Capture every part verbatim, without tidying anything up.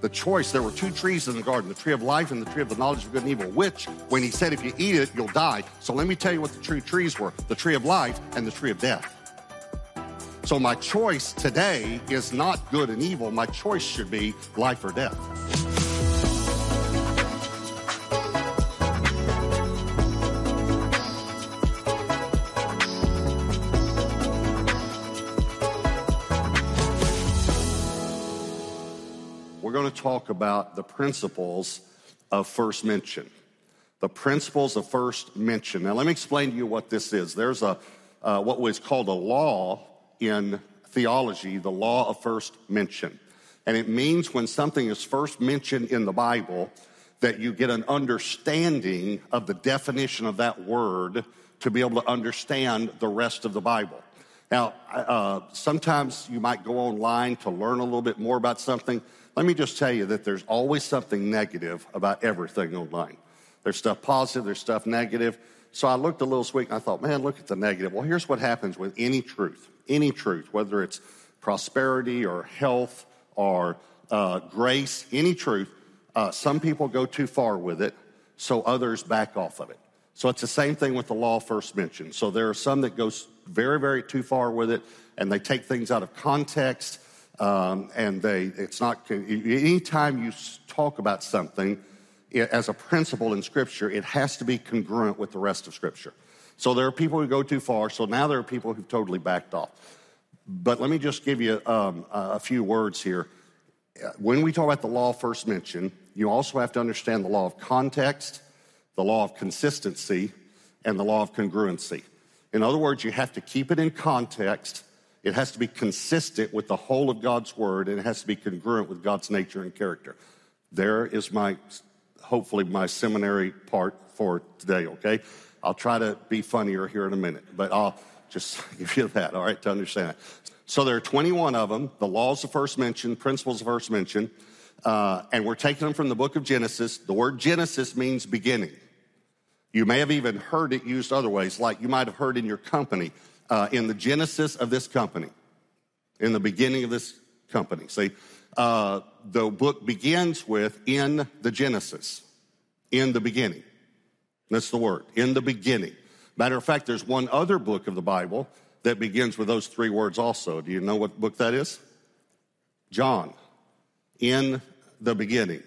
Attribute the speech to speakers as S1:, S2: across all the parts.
S1: the choice, there were two trees in the garden, the tree of life and the tree of the knowledge of good and evil, which, when he said, if you eat it, you'll die. So let me tell you what the two trees were, the tree of life and the tree of death. So my choice today is not good and evil. My choice should be life or death. We're going to talk about the principles of first mention. The principles of first mention. Now, let me explain to you what this is. There's a uh, what was called a law in theology, the law of first mention. And it means when something is first mentioned in the Bible, that you get an understanding of the definition of that word to be able to understand the rest of the Bible. Now, uh, sometimes you might go online to learn a little bit more about something. Let me just tell you that there's always something negative about everything online. There's stuff positive, there's stuff negative. So I looked a little this week and I thought, man, look at the negative. Well, here's what happens with any truth, any truth, whether it's prosperity or health or uh, grace, any truth. Uh, some people go too far with it, so others back off of it. So it's the same thing with the law first mentioned. So there are some that go very, very too far with it, and they take things out of context, um, and they it's not, anytime you talk about something as a principle in Scripture, it has to be congruent with the rest of Scripture. So there are people who go too far, so now there are people who've totally backed off. But let me just give you um, a few words here. When we talk about the law first mentioned, you also have to understand the law of context, the law of consistency, and the law of congruency. In other words, you have to keep it in context. It has to be consistent with the whole of God's word, and it has to be congruent with God's nature and character. There is my, hopefully, my seminary part for today, okay? I'll try to be funnier here in a minute, but I'll just give you that, all right, to understand it. So there are twenty-one of them, the laws of first mention, principles of first mention, uh, and we're taking them from the book of Genesis. The word Genesis means beginning. You may have even heard it used other ways, like you might have heard in your company, uh, in the genesis of this company, in the beginning of this company. See, uh, the book begins with in the Genesis, in the beginning. That's the word, in the beginning. Matter of fact, there's one other book of the Bible that begins with those three words also. Do you know what book that is? John. In the beginning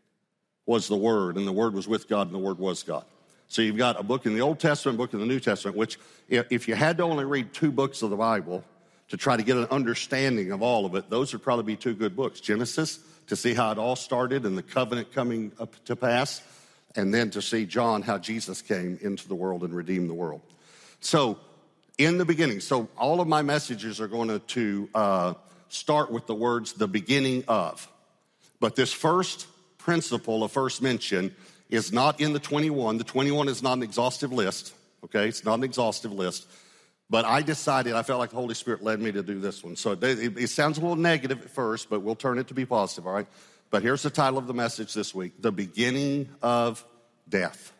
S1: was the Word, and the Word was with God, and the Word was God. So you've got a book in the Old Testament, a book in the New Testament, which if you had to only read two books of the Bible to try to get an understanding of all of it, those would probably be two good books. Genesis, to see how it all started and the covenant coming up to pass, and then to see John, how Jesus came into the world and redeemed the world. So in the beginning, so all of my messages are going to, to uh, start with the words, the beginning of. But this first principle of first mention is not in the twenty-one. The twenty-one is not an exhaustive list, okay? It's not an exhaustive list. But I decided, I felt like the Holy Spirit led me to do this one. So it, it, it sounds a little negative at first, but we'll turn it to be positive, all right? But here's the title of the message this week, The Beginning of Death.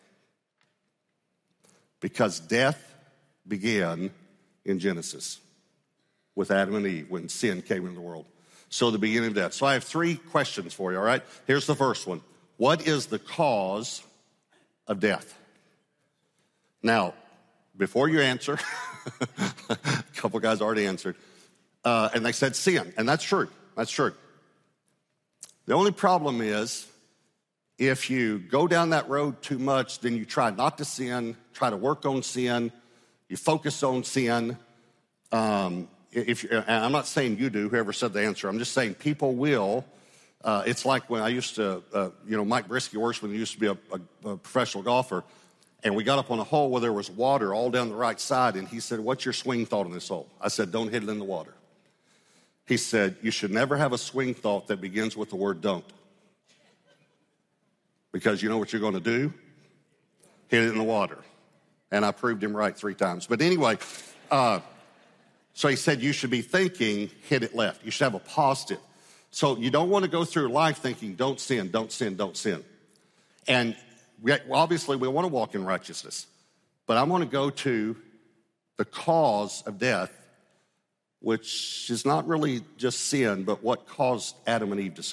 S1: Because death began in Genesis with Adam and Eve when sin came into the world. So the beginning of death. So I have three questions for you, all right? Here's the first one. What is the cause of death? Now, before you answer, a couple guys already answered, uh, and they said sin, and that's true. That's true. The only problem is if you go down that road too much, then you try not to sin, try to work on sin, you focus on sin. Um, if you, and I'm not saying you do, whoever said the answer. I'm just saying people will. Uh, it's like when I used to, uh, you know, Mike Brisky works when he used to be a, a, a professional golfer, and we got up on a hole where there was water all down the right side, and he said, what's your swing thought on this hole? I said, don't hit it in the water. He said, you should never have a swing thought that begins with the word don't. Because you know what you're going to do? Hit it in the water. And I proved him right three times. But anyway, uh, so he said you should be thinking, hit it left. You should have a positive. So you don't want to go through life thinking, don't sin, don't sin, don't sin. And we, obviously we want to walk in righteousness. But I want to go to the cause of death, which is not really just sin, but what caused Adam and Eve to sin.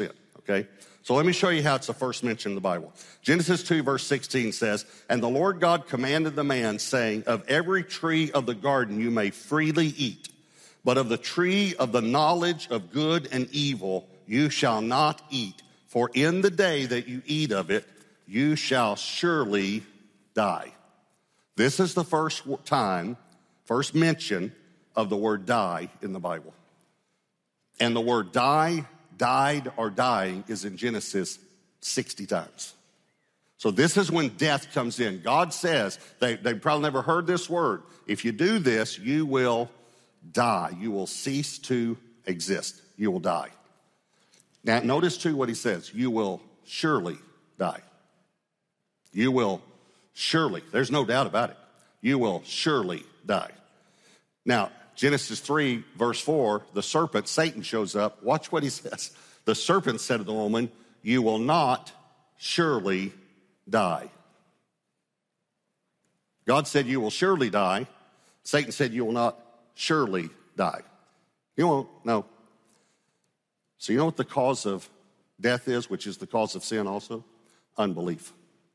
S1: okay? So let me show you how it's the first mention in the Bible. Genesis two, verse sixteen says, "And the Lord God commanded the man, saying, of every tree of the garden you may freely eat, but of the tree of the knowledge of good and evil you shall not eat. For in the day that you eat of it, you shall surely die." This is the first time, first mention of the word die in the Bible. And the word die, died, or dying is in Genesis sixty times. So this is when death comes in. God says, they, they've probably never heard this word. If you do this, you will die. You will cease to exist. You will die. Now, notice too what he says. You will surely die. You will surely. There's no doubt about it. You will surely die. Now, Genesis three, verse four, the serpent, Satan, shows up. Watch what he says. The serpent said to the woman, "You will not surely die." God said, "You will surely die." Satan said, "You will not surely die." You won't, no. So you know what the cause of death is, which is the cause of sin also? Unbelief.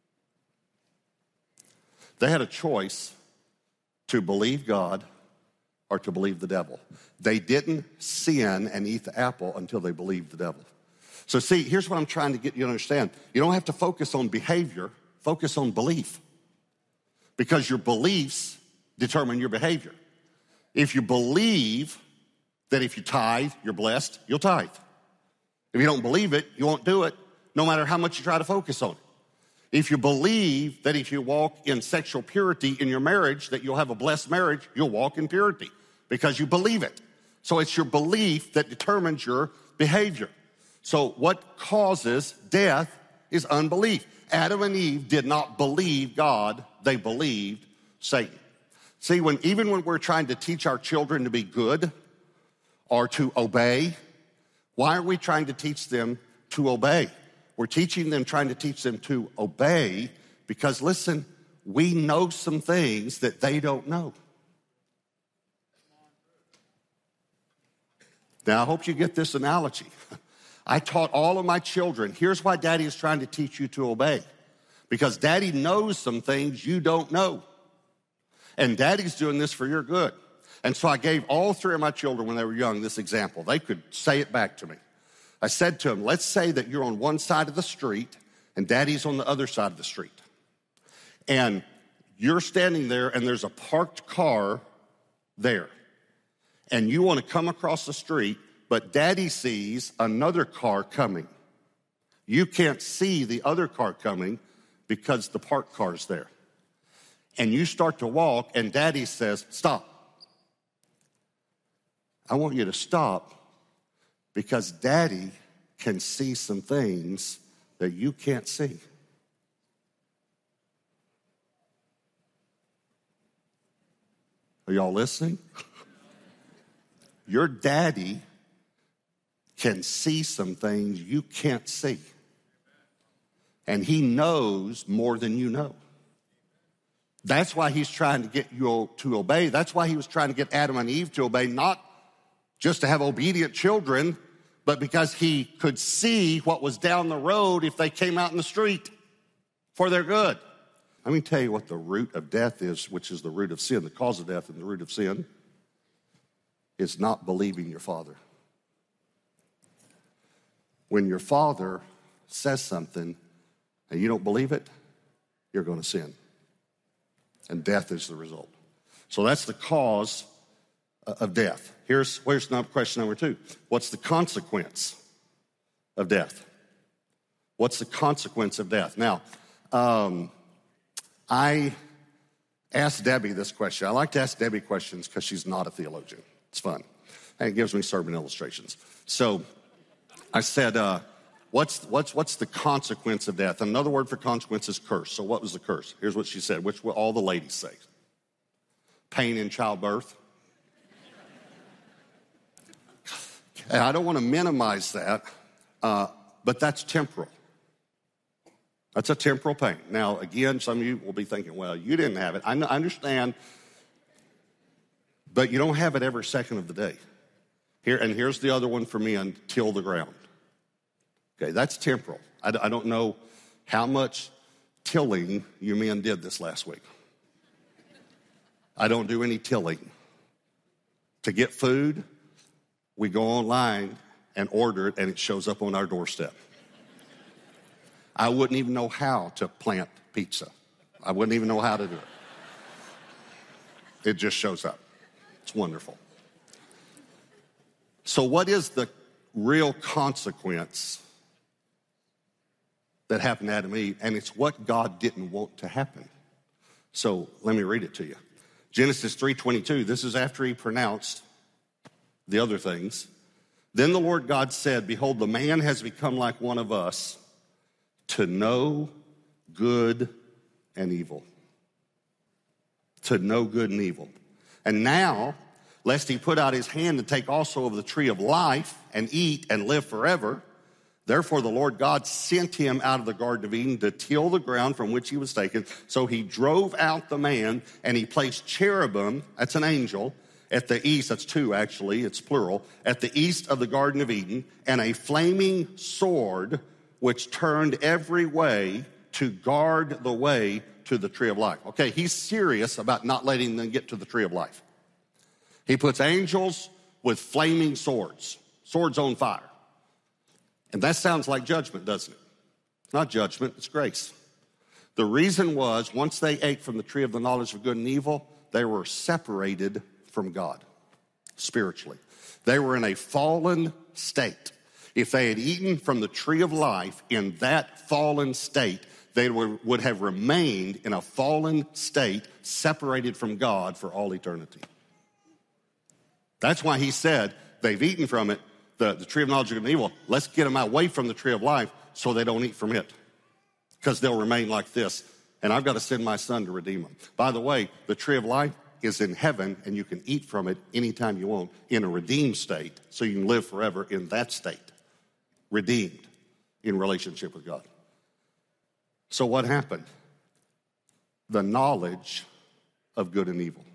S1: They had a choice to believe God or to believe the devil. They didn't sin and eat the apple until they believed the devil. So see, here's what I'm trying to get you to understand. You don't have to focus on behavior, focus on belief. Because your beliefs determine your behavior. If you believe that if you tithe, you're blessed, you'll tithe. If you don't believe it, you won't do it, no matter how much you try to focus on it. If you believe that if you walk in sexual purity in your marriage, that you'll have a blessed marriage, you'll walk in purity because you believe it. So it's your belief that determines your behavior. So what causes death is unbelief. Adam and Eve did not believe God, they believed Satan. See, when even when we're trying to teach our children to be good or to obey, why are we trying to teach them to obey? We're teaching them, trying to teach them to obey because, listen, we know some things that they don't know. Now, I hope you get this analogy. I taught all of my children, here's why Daddy is trying to teach you to obey. Because Daddy knows some things you don't know. And Daddy's doing this for your good. And so I gave all three of my children when they were young this example. They could say it back to me. I said to them, let's say that you're on one side of the street and Daddy's on the other side of the street. And you're standing there and there's a parked car there. And you want to come across the street, but Daddy sees another car coming. You can't see the other car coming because the parked car's there. And you start to walk and Daddy says, stop. I want you to stop because Daddy can see some things that you can't see. Are y'all listening? Your daddy can see some things you can't see. And he knows more than you know. That's why he's trying to get you to obey. That's why he was trying to get Adam and Eve to obey, not just to have obedient children, but because he could see what was down the road if they came out in the street for their good. Let me tell you what the root of death is, which is the root of sin. The cause of death and the root of sin is not believing your father. When your father says something and you don't believe it, you're going to sin. And death is the result. So that's the cause of death. Here's, here's question number two. What's the consequence of death? What's the consequence of death? Now, um, I asked Debbie this question. I like to ask Debbie questions because she's not a theologian. It's fun. And it gives me sermon illustrations. So I said, uh, what's, what's, what's the consequence of death? Another word for consequence is curse. So what was the curse? Here's what she said, which all the ladies say. Pain in childbirth. And I don't want to minimize that, uh, but that's temporal. That's a temporal pain. Now, again, some of you will be thinking, well, you didn't have it. I understand, but you don't have it every second of the day. Here, and here's the other one for me, until the ground. Okay, that's temporal. I, I don't know how much tilling you men did this last week. I don't do any tilling. To get food, we go online and order it, and it shows up on our doorstep. I wouldn't even know how to plant pizza. I wouldn't even know how to do it. It just shows up. It's wonderful. So what is the real consequence that happened to Adam and Eve? And it's what God didn't want to happen. So let me read it to you. Genesis three twenty-two, this is after he pronounced the other things. Then the Lord God said, behold, the man has become like one of us to know good and evil. To know good and evil. And now, lest he put out his hand and take also of the tree of life and eat and live forever, therefore the Lord God sent him out of the Garden of Eden to till the ground from which he was taken. So he drove out the man, and he placed cherubim, that's an angel, at the east, that's two actually, it's plural, at the east of the Garden of Eden, and a flaming sword which turned every way to guard the way to the tree of life. Okay, he's serious about not letting them get to the tree of life. He puts angels with flaming swords, swords on fire. And that sounds like judgment, doesn't it? It's not judgment, it's grace. The reason was, once they ate from the tree of the knowledge of good and evil, they were separated from God, spiritually. They were in a fallen state. If they had eaten from the tree of life in that fallen state, they would have remained in a fallen state, separated from God for all eternity. That's why he said, they've eaten from it, the, the tree of knowledge of good and evil. Let's get them away from the tree of life so they don't eat from it, because they'll remain like this. And I've got to send my son to redeem them. By the way, the tree of life is in heaven, and you can eat from it anytime you want in a redeemed state, so you can live forever in that state, redeemed in relationship with God. So what happened? The knowledge of good and evil.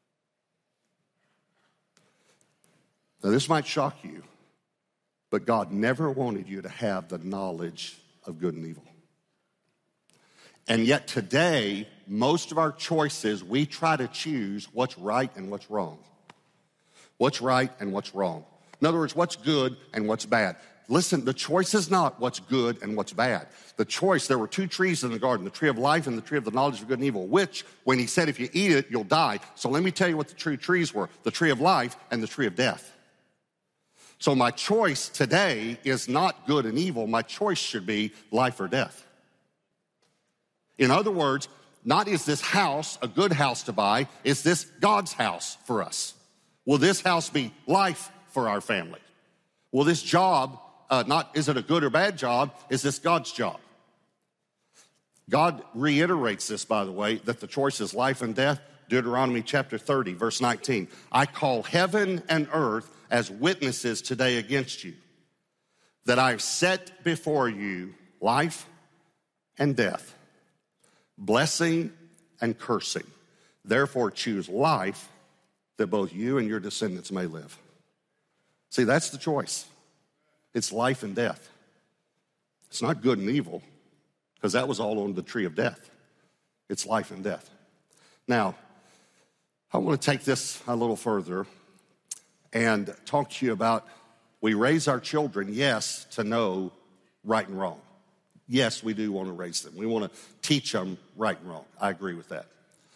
S1: Now, this might shock you, but God never wanted you to have the knowledge of good and evil. And yet today, most of our choices, we try to choose what's right and what's wrong. What's right and what's wrong. In other words, what's good and what's bad. Listen, the choice is not what's good and what's bad. The choice, there were two trees in the garden, the tree of life and the tree of the knowledge of good and evil, which, when he said, if you eat it, you'll die. So let me tell you what the two trees were, the tree of life and the tree of death. So my choice today is not good and evil. My choice should be life or death. In other words, not is this house a good house to buy, is this God's house for us? Will this house be life for our family? Will this job, uh, not is it a good or bad job, is this God's job? God reiterates this, by the way, that the choice is life and death. Deuteronomy chapter thirty, verse nineteen. I call heaven and earth as witnesses today against you, that I've set before you life and death, blessing and cursing. Therefore choose life, that both you and your descendants may live. See, that's the choice. It's life and death. It's not good and evil, because that was all on the tree of death. It's life and death. Now, I want to take this a little further and talk to you about, we raise our children, yes, to know right and wrong. Yes, we do want to raise them. We want to teach them right and wrong. I agree with that.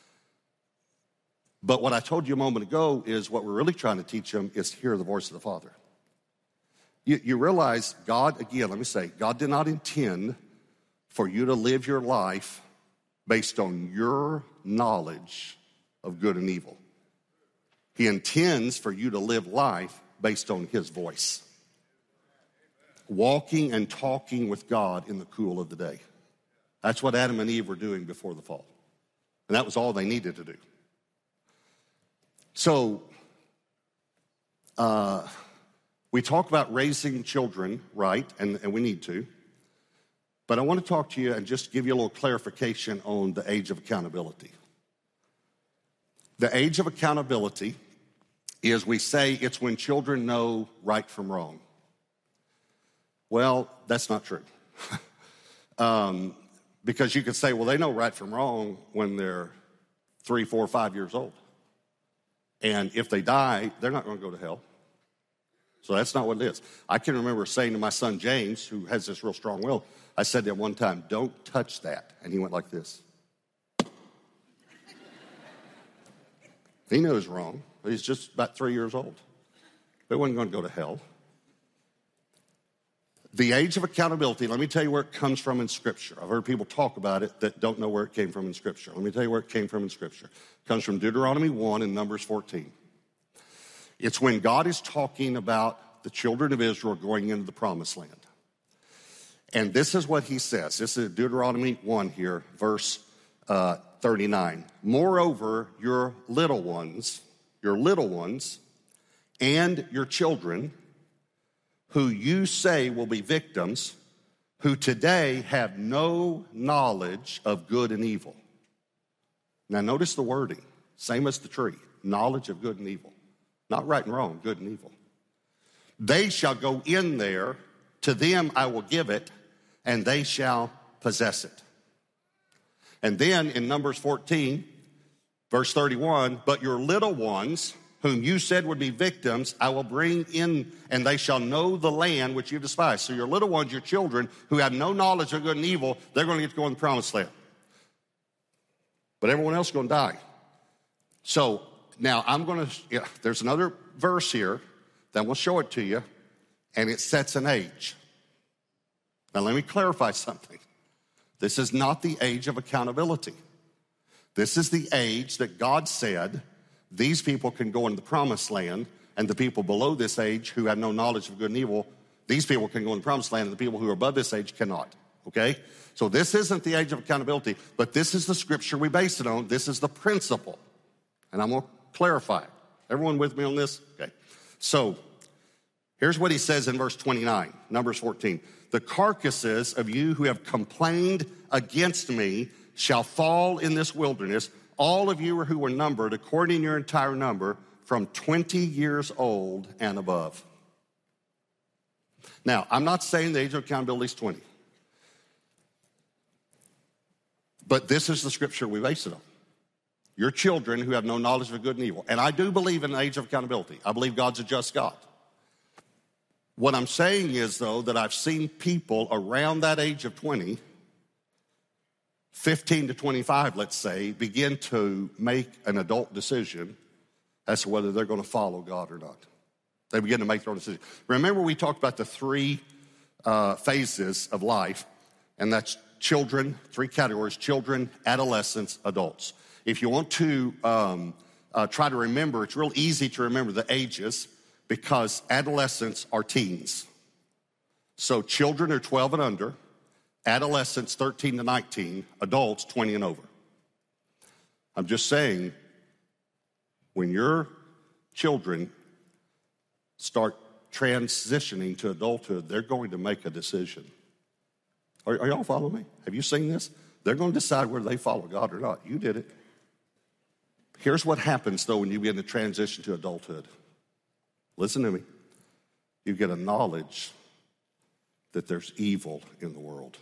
S1: But what I told you a moment ago is what we're really trying to teach them is to hear the voice of the Father. You, you realize God, again, let me say, God did not intend for you to live your life based on your knowledge of good and evil. He intends for you to live life based on his voice. Walking and talking with God in the cool of the day. That's what Adam and Eve were doing before the fall. And that was all they needed to do. So, uh, we talk about raising children, right, and, and we need to. But I want to talk to you and just give you a little clarification on the age of accountability. The age of accountability is, we say, it's when children know right from wrong. Well, that's not true. um, because you could say, well, they know right from wrong when they're three, four, five years old. And if they die, they're not going to go to hell. So that's not what it is. I can remember saying to my son James, who has this real strong will, I said to him one time, don't touch that. And he went like this. He knew it was wrong. He's just about three years old. But he wasn't going to go to hell. The age of accountability, let me tell you where it comes from in Scripture. I've heard people talk about it that don't know where it came from in Scripture. Let me tell you where it came from in Scripture. It comes from Deuteronomy one and Numbers fourteen. It's when God is talking about the children of Israel going into the promised land. And this is what he says. This is Deuteronomy one here, verse uh, thirty-nine. Moreover, your little ones, your little ones, and your children, who you say will be victims, who today have no knowledge of good and evil. Now notice the wording, same as the tree, knowledge of good and evil. Not right and wrong, good and evil. They shall go in there, to them I will give it, and they shall possess it. And then in Numbers fourteen, verse thirty-one, but your little ones, whom you said would be victims, I will bring in, and they shall know the land which you despise. So your little ones, your children, who have no knowledge of good and evil, they're going to get to go in the promised land. But everyone else is going to die. So now I'm going to, yeah, there's another verse here that will show it to you, and it sets an age. Now let me clarify something. This is not the age of accountability. This is the age that God said these people can go into the promised land, and the people below this age who have no knowledge of good and evil, these people can go in the promised land, and the people who are above this age cannot, okay? So this isn't the age of accountability, but this is the scripture we base it on. This is the principle, and I'm going to clarify it. Everyone with me on this? Okay. So here's what he says in verse twenty-nine, Numbers fourteen. The carcasses of you who have complained against me shall fall in this wilderness, all of you who were numbered according to your entire number from twenty years old and above. Now, I'm not saying the age of accountability is twenty. But this is the scripture we base it on. Your children who have no knowledge of good and evil. And I do believe in the age of accountability. I believe God's a just God. What I'm saying is, though, that I've seen people around that age of twenty, fifteen to twenty-five, let's say, begin to make an adult decision as to whether they're going to follow God or not. They begin to make their own decision. Remember, we talked about the three uh, phases of life, and that's children, three categories: children, adolescents, adults. If you want to um, uh, try to remember, it's real easy to remember the ages because adolescents are teens. So children are twelve and under, adolescents thirteen to nineteen, adults twenty and over. I'm just saying, when your children start transitioning to adulthood, they're going to make a decision. Are, are y'all following me? Have you seen this? They're going to decide whether they follow God or not. You did it. Here's what happens, though, when you begin to transition to adulthood. Listen to me. You get a knowledge that there's evil in the world.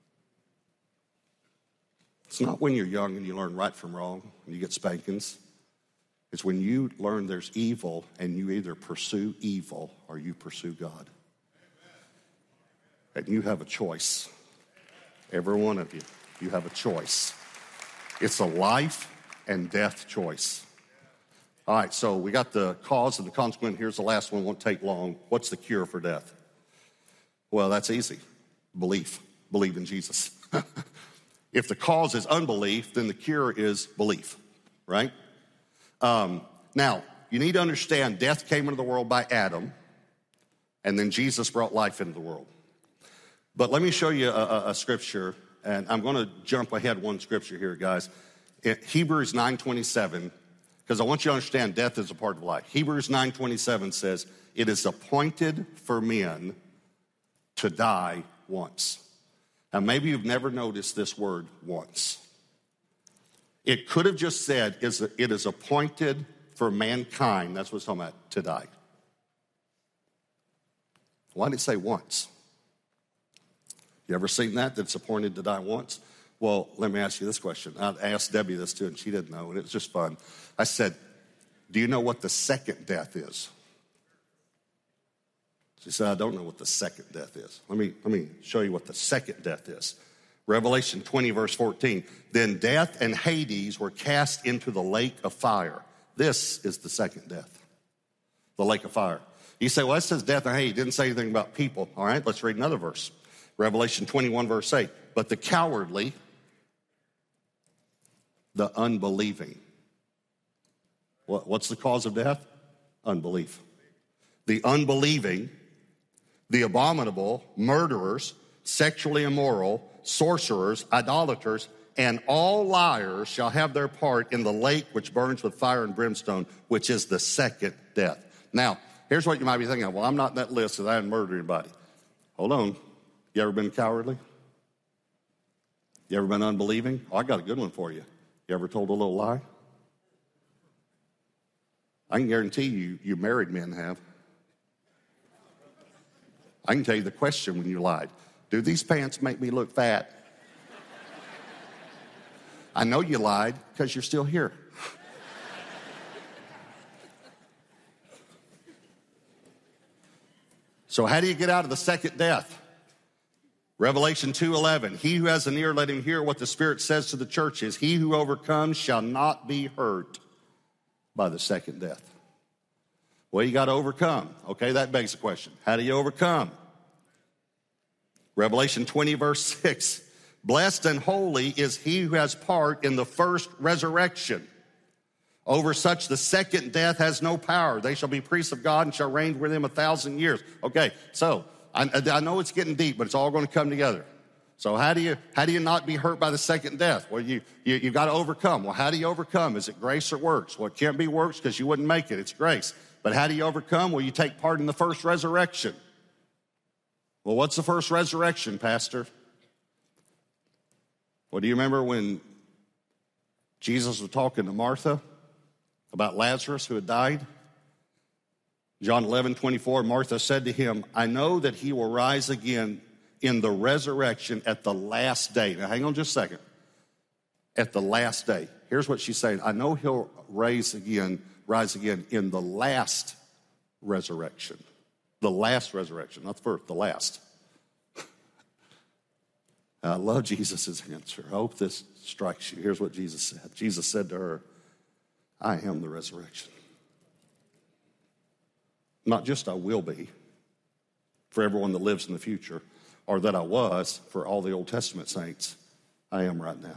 S1: It's not when you're young and you learn right from wrong and you get spankings. It's when you learn there's evil and you either pursue evil or you pursue God. And you have a choice. Every one of you, you have a choice. It's a life and death choice. All right, so we got the cause and the consequence. Here's the last one, won't take long. What's the cure for death? Well, that's easy. Belief. Believe in Jesus. If the cause is unbelief, then the cure is belief, right? Um, now, you need to understand death came into the world by Adam, and then Jesus brought life into the world. But let me show you a, a, a scripture, and I'm going to jump ahead one scripture here, guys. In Hebrews nine twenty-seven, because I want you to understand death is a part of life. Hebrews nine twenty-seven says, it is appointed for men to die once. Now, maybe you've never noticed this word once. It could have just said, it is appointed for mankind, that's what it's talking about, to die. Why did it say once? You ever seen that, that's appointed to die once? Well, let me ask you this question. I asked Debbie this too, and she didn't know, and it was just fun. I said, do you know what the second death is? She said, I don't know what the second death is. Let me, let me show you what the second death is. Revelation twenty, verse fourteen. Then death and Hades were cast into the lake of fire. This is the second death, the lake of fire. You say, well, it says death and Hades. It didn't say anything about people. All right, let's read another verse. Revelation twenty-one, verse eight. But the cowardly, the unbelieving. What, what's the cause of death? Unbelief. The unbelieving, the abominable, murderers, sexually immoral, sorcerers, idolaters, and all liars shall have their part in the lake which burns with fire and brimstone, which is the second death. Now, here's what you might be thinking of. Well, I'm not in that list because I didn't murder anybody. Hold on. You ever been cowardly? You ever been unbelieving? Oh, I got a good one for you. You ever told a little lie? I can guarantee you, you married men have. I can tell you the question when you lied. Do these pants make me look fat? I know you lied because you're still here. So how do you get out of the second death? Revelation two eleven, he who has an ear, let him hear what the Spirit says to the churches. He who overcomes shall not be hurt by the second death. Well, you got to overcome. Okay, that begs the question. How do you overcome? Revelation twenty, verse six. Blessed and holy is he who has part in the first resurrection. Over such the second death has no power. They shall be priests of God and shall reign with him a thousand years. Okay, so I, I know it's getting deep, but it's all going to come together. So how do you how do you not be hurt by the second death? Well, you you, you got to overcome. Well, how do you overcome? Is it grace or works? Well, it can't be works because you wouldn't make it. It's grace. But how do you overcome? Well, you take part in the first resurrection. Well, what's the first resurrection, Pastor? Well, do you remember when Jesus was talking to Martha about Lazarus who had died? John eleven, twenty-four, Martha said to him, I know that he will rise again in the resurrection at the last day. Now, hang on just a second. At the last day. Here's what she's saying. I know he'll rise again, rise again in the last resurrection. The last resurrection, not the first, the last. I love Jesus' answer. I hope this strikes you. Here's what Jesus said. Jesus said to her, I am the resurrection. Not just I will be for everyone that lives in the future, or that I was for all the Old Testament saints. I am right now.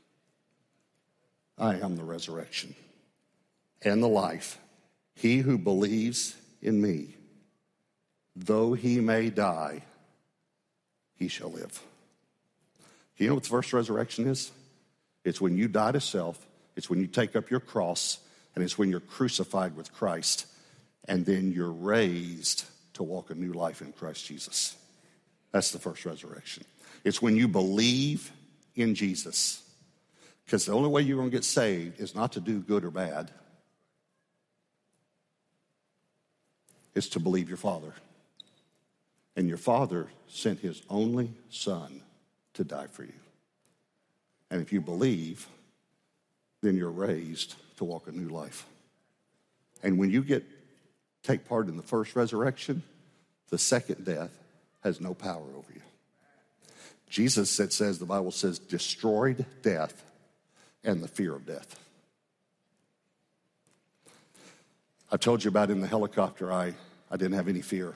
S1: I am the resurrection and the life. He who believes in me, though he may die, he shall live. You know what the first resurrection is? It's when you die to self. It's when you take up your cross, and it's when you're crucified with Christ, and then you're raised to walk a new life in Christ Jesus. That's the first resurrection. It's when you believe in Jesus. Because the only way you're going to get saved is not to do good or bad. It's to believe your Father. And your Father sent his only Son to die for you. And if you believe, then you're raised to walk a new life. And when you get take part in the first resurrection, the second death has no power over you. Jesus, it says, the Bible says, destroyed death and the fear of death. I told you about in the helicopter, I, I didn't have any fear.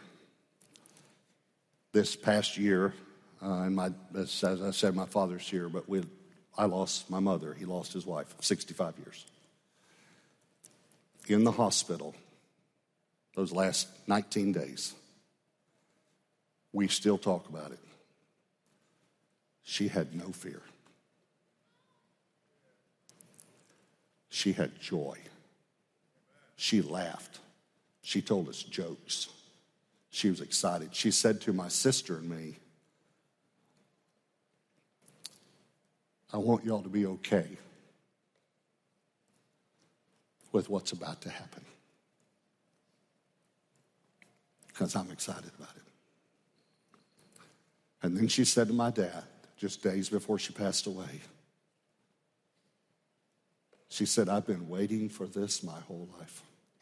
S1: This past year, uh, and my, as I said, my father's here, but with, I lost my mother. He lost his wife, sixty-five years. In the hospital, those last nineteen days, we still talk about it. She had no fear. She had joy. She laughed. She told us jokes. She was excited. She said to my sister and me, I want y'all to be okay with what's about to happen, because I'm excited about it. And then she said to my dad, just days before she passed away, she said, I've been waiting for this my whole life.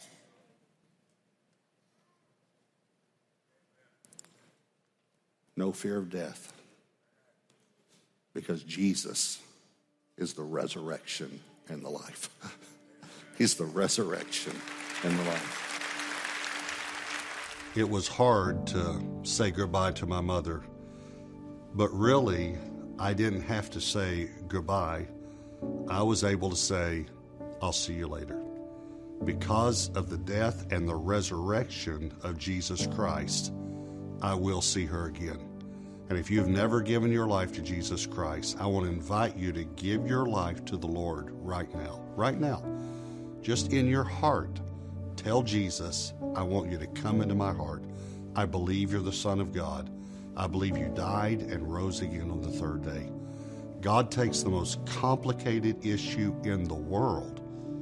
S1: No fear of death, because Jesus is the resurrection and the life. He's the resurrection and the life. It was hard to say goodbye to my mother, but really, I didn't have to say goodbye. I was able to say, I'll see you later. Because of the death and the resurrection of Jesus Christ, I will see her again. And if you've never given your life to Jesus Christ, I want to invite you to give your life to the Lord right now. Right now. Just in your heart, tell Jesus, I want you to come into my heart. I believe you're the Son of God. I believe you died and rose again on the third day. God takes the most complicated issue in the world,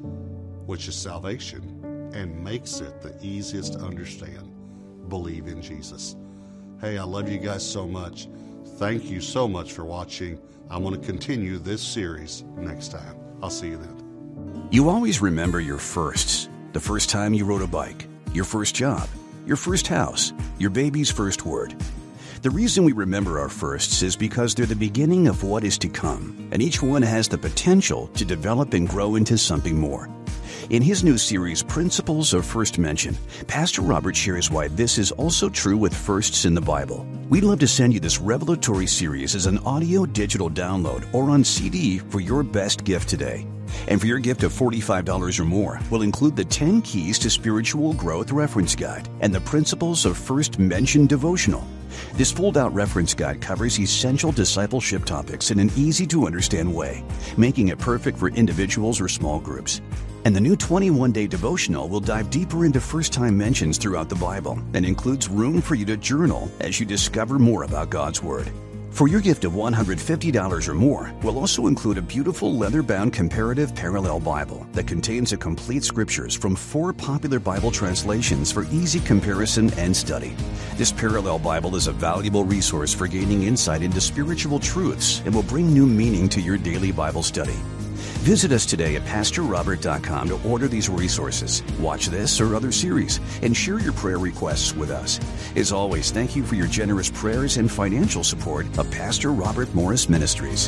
S1: which is salvation, and makes it the easiest to understand. Believe in Jesus. Hey, I love you guys so much. Thank you so much for watching. I want to continue this series next time. I'll see you then.
S2: You always remember your firsts. The first time you rode a bike, your first job, your first house, your baby's first word. The reason we remember our firsts is because they're the beginning of what is to come, and each one has the potential to develop and grow into something more. In his new series, Principles of First Mention, Pastor Robert shares why this is also true with firsts in the Bible. We'd love to send you this revelatory series as an audio digital download or on C D for your best gift today. And for your gift of forty-five dollars or more, we'll include the ten Keys to Spiritual Growth Reference Guide and the Principles of First Mention Devotional. This fold-out reference guide covers essential discipleship topics in an easy-to-understand way, making it perfect for individuals or small groups. And the new twenty-one day devotional will dive deeper into first-time mentions throughout the Bible and includes room for you to journal as you discover more about God's Word. For your gift of one hundred fifty dollars or more, we'll also include a beautiful leather-bound comparative parallel Bible that contains a complete scriptures from four popular Bible translations for easy comparison and study. This parallel Bible is a valuable resource for gaining insight into spiritual truths and will bring new meaning to your daily Bible study. Visit us today at pastor robert dot com to order these resources, watch this or other series, and share your prayer requests with us. As always, thank you for your generous prayers and financial support of Pastor Robert Morris Ministries.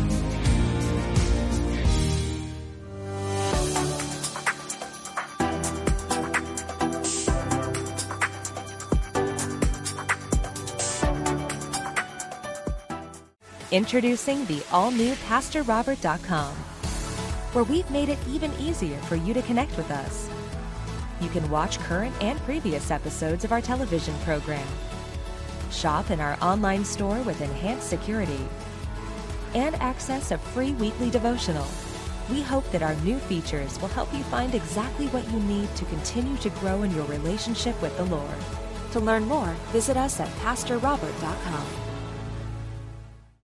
S3: Introducing the all-new pastor robert dot com, where we've made it even easier for you to connect with us. You can watch current and previous episodes of our television program, shop in our online store with enhanced security, and access a free weekly devotional. We hope that our new features will help you find exactly what you need to continue to grow in your relationship with the Lord. To learn more, visit us at pastor robert dot com.